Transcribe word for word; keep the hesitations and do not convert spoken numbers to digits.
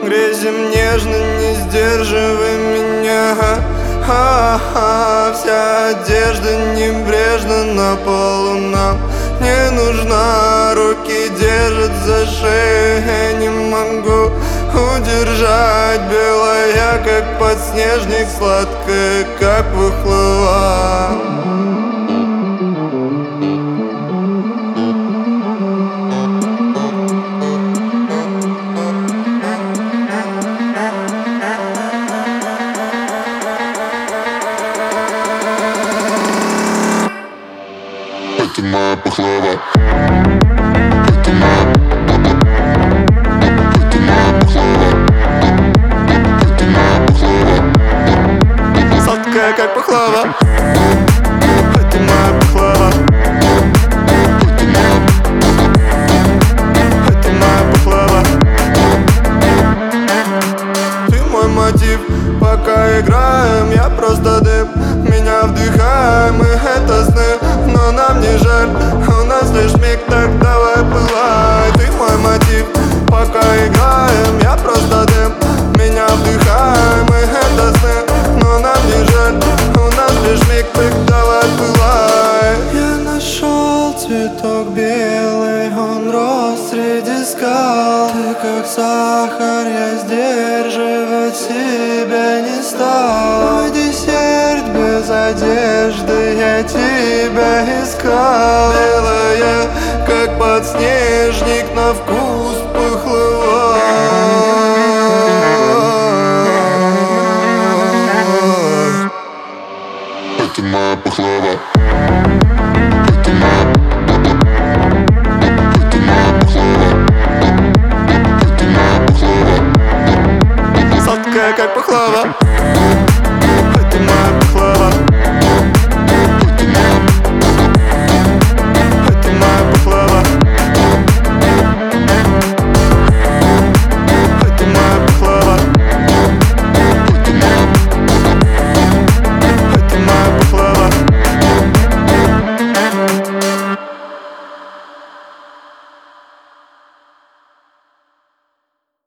Грезим нежно, не сдерживай меня. Ха-ха, вся одежда небрежно на полу нам не нужна. Руки держат за шею, я не могу удержать. Белая, как подснежник, сладкая, как выхлыва. Это моя пахлава. Это моя, это моя пахлава. Это моя пахлава. Сладкая, как пахлава. Это моя пахлава. Это моя пахлава. Ты мой мотив, пока играем, я просто дым. Меня вдыхаем, мы это сны, но нам не жаль. У нас лишь миг, так давай пылай. Ты мой мотив, пока играем, я просто дым. Меня вдыхаем, мы это сны, но нам не жаль. У нас лишь миг, так давай пылай. Я нашел цветок белый, он рос среди скал. Ты как сахар, я сдерживать себя не стал. Мой десерт без одежды, я тебя искал. Белая, как подснежник, на вкус пахлава. Это моя пахлава.